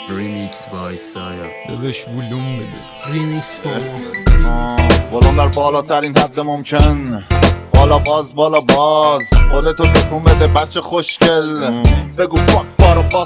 ریمیکس بای سایا داداش ولوم بده. ریمیکس فور ولوم در بالاترین حد ممکن. بالا باز خودتو تکون بده بچه خوشگل. بگو فاک بارو باس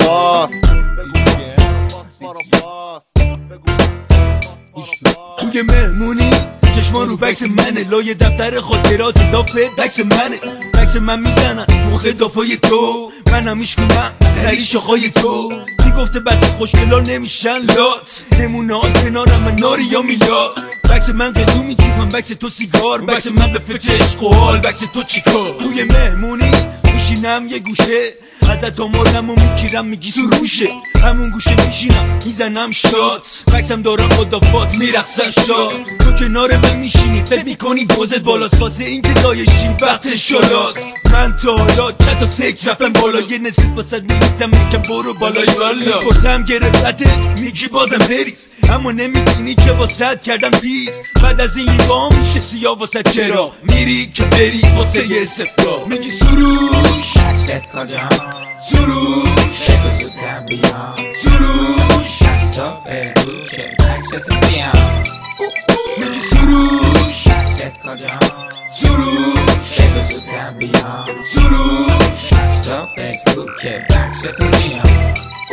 توی مهمونی چشمان رو بکس منه، لای دفتر خاطرات دافه بکس منه. بکس من میزنن موقع دافای تو، منم میشکنم سری شاخای تو. کی گفته بچه خوشگلا نمیشن لات، نمونه ها کنارم من ناری یا میلاد. بکس من قدو میچوبم، بکس تو سیگار، بکس من به فکر عشق و حال، بکس تو چیکار. توی مهمونی میشینم یه گوشه، ازت آمادم و میگیرم میگی سروشه. همون گوشه میشینم میزنم شات، بکسم دارم خدافات میرقصن شاد. تو کنار من میشینی فکر میکنی دوزت بالاست، واسه این که زایشی وقت شلاست. من تا حالا چند تا سک رفتم بالا، یه نصف واسد میریزم میکم برو بالای والا. پرسم گرفتت میگی بازم بریز، اما نمیتونی که واسد کردم پیز. بعد از این لیوان میشه سیاه واسد، چرا میری که بری واسه یه استفتا. میگی سروش عکست کجا، سروش بگو زودتر بیام، سروش دستا بگو که عکست بیام. میگی سروش عکست کجا، سروش بگو زودتر بیام، سروش دستا بگو که عکست بیام.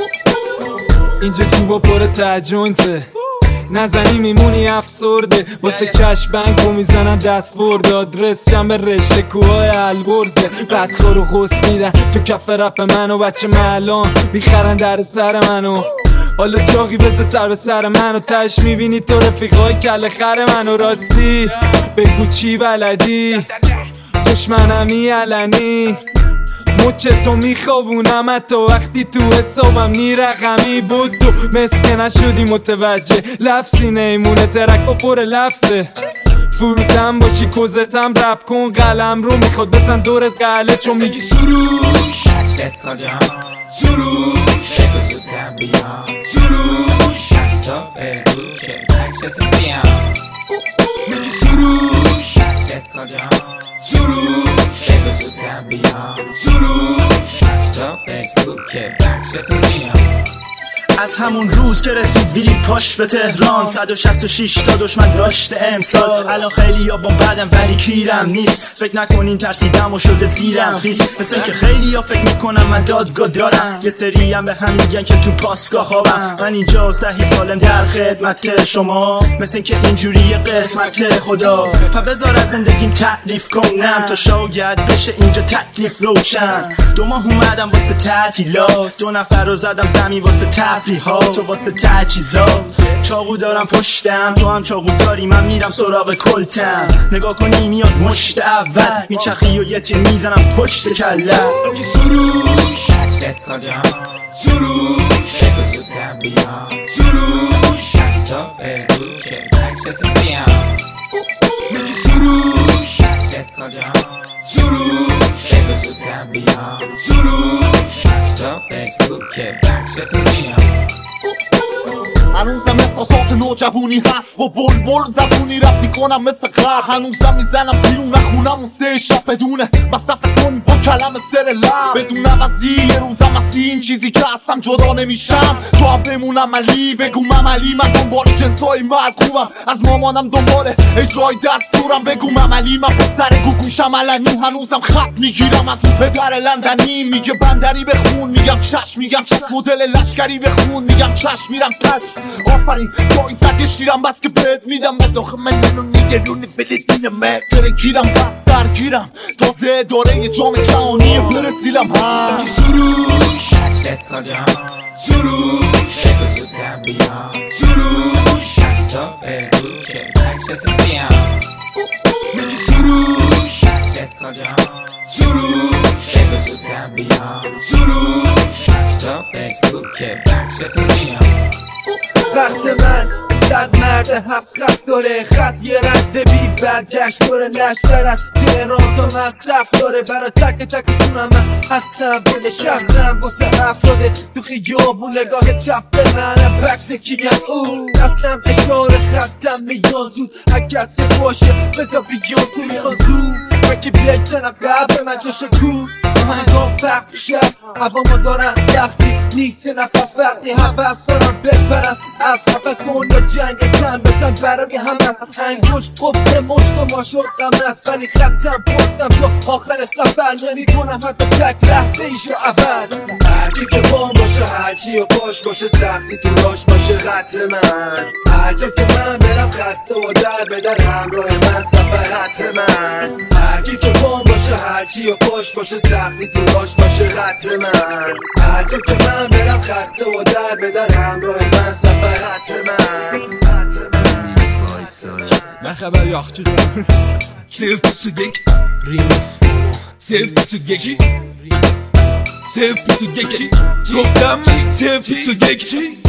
اینجا توبا پر تجوینته، نزنی میمونی افسرده. واسه کش بنکو میزنن دست برد، آدرس جنب رشته کوهای البرزه. بدخور و غص میدن تو کف رپ منو، بچه مالان میخرن در سر منو. حالا چاقی بزه سر به سر منو، تش میبینی تو رفیقای کل خر منو. راستی بگو چی بلدی، دشمنمی علنی. مچه تو میخوابونم حتی وقتی تو حسابم نی رقمی بود. تو مسکه نشدی متوجه، لفظی نیمونه ترک و پر لفظه. فروتم باشی کوزتم رپ کن، قلم رو میخواد بزن دورت قله. چون میگی سروش عکست کجا، سروش بگو زودتر بیام، سروش دستا بگو که عکست بیام. میگی سروش عکست کجا، سروش بگو زودتر بیام، سروش دستا بگو که عکست بیام. از همون روز که رسید ویلی پاش به تهران، 166 تا دشمن داشته امسال. الان خیلی ها بعدم ولی کیرم نیست، فکر نکنین ترسیدم و شده زیرم خیس. مثل که خیلی ها فکر میکنم من دادگاه دارم، یه سری هم به هم میگن که تو پاسگاه خوابم. من اینجا صحیح سالم در خدمت شما، مثل که اینجوری قسمت خدا. پا بذار از زندگیم تعریف کنم تا شاید بشه اینجا تکلیف روشن. 2 ماه اومدم واسه تعطیلات، 2 نفر رو زدم زمین واسه تو واسه تجهیزات. چاقو دارم پشتم، تو هم چاقو داری، من میرم سراغ کلتم. نگاه کنی میاد مشت اول، میچرخی و یه تیر میزنم پشت کلم. سروش عکست کجا، سروش بگو زودتر بیام، سروش دستا بگو که عکست بیام. میگی سروش عکست کجا، سروش بگو زودتر بیام، سروش دستا بگو که عکست بیام. هنوزم احساسات نوجوانی هست، با بلبل زبونی رپ میکنم مثل غر. هنوزم میزنم بیرون نخونم و 3 شب بدونه مصرف کن با کلم سر لب. بدون عوضی یه روزم از این چیزی که هستم جدا نمیشم. تو هم بمونم علی بگو مملی، من دنبال جنسای مرد خوبم، از مامانم دنبال اجرای دستورم. بگو مملی من پسر گوگوشم علنی، هنوزم خط میگیرم از اون پدر لندنی. میگه بندری بخون میگم چشم، میگم چشم. مدل لشکری بخون میگم چشم، میرم کش. آفرین جایی زد شیرم بس که بهت میدم. بداخ من منو نگرونی فلسطینمه، درگیرم درگیرم تازه داره یه جام جهانی برسیلم. هم سروش عکست کجا، سروش بگو زودتر بیام، سروش دستا بگو که عکست بیام. میگی سروش عکست کجا، سروش بگو زودتر بیام، سروش دستا بگو که عکست بیام. وقت من 100 مرد 7 خط داره، خط یه رد بی برگشت داره. لشتر از تهران تا مصرف داره، برا تک تکشونم من هستم بنشستم واسه افراده. تو خیابون نگاه چپ به من بکس کیم او دستم اشاره خطم میان زود. هکس که باشه بزا بیان تو میخوان زود، من که بیای تنم قبل من جاشه کود. آهنگام پخت شد هوا ما دارن وقتی نیست نفس وقتی حوث دارم بپرم از قفس دنیا جنگ کم بزن برای هم انگوش قفل مشت و ما شد غم است ولی خطم پستم تو آخر سفر نمی کنم حتی تک لحظه ایشو عوض هرکی که بام باشه هرچی و پاش باشه سختی تو راش باشه خط من هر جا که من برم خسته و در بدر همراه من سفر حت من هرکی که بام باشه هرچی و پاش باشه سختی تو راش باشه خط من هر جا که من برم خسته و در بدر همراه من سفر حت من Mix by Saya. نه خبر یاخچه صرف 21 Remix for صرف 21 Remix. صرف 21 گفتم صرف 21